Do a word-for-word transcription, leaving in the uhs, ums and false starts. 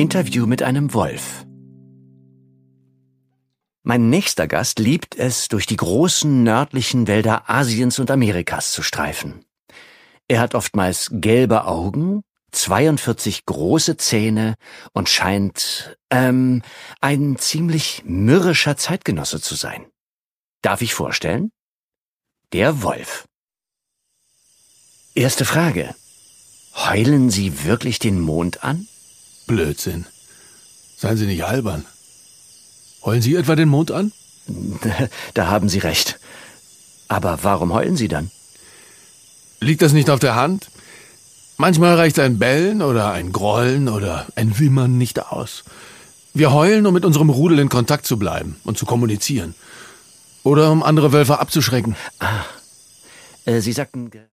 Interview mit einem Wolf. Mein nächster Gast liebt es, durch die großen nördlichen Wälder Asiens und Amerikas zu streifen. Er hat oftmals gelbe Augen, zweiundvierzig große Zähne und scheint, ähm, ein ziemlich mürrischer Zeitgenosse zu sein. Darf ich vorstellen? Der Wolf. Erste Frage. Heulen Sie wirklich den Mond an? Blödsinn. Seien Sie nicht albern. Heulen Sie etwa den Mond an? Da haben Sie recht. Aber warum heulen Sie dann? Liegt das nicht auf der Hand? Manchmal reicht ein Bellen oder ein Grollen oder ein Wimmern nicht aus. Wir heulen, um mit unserem Rudel in Kontakt zu bleiben und zu kommunizieren. Oder um andere Wölfe abzuschrecken. Ah, äh, Sie sagten...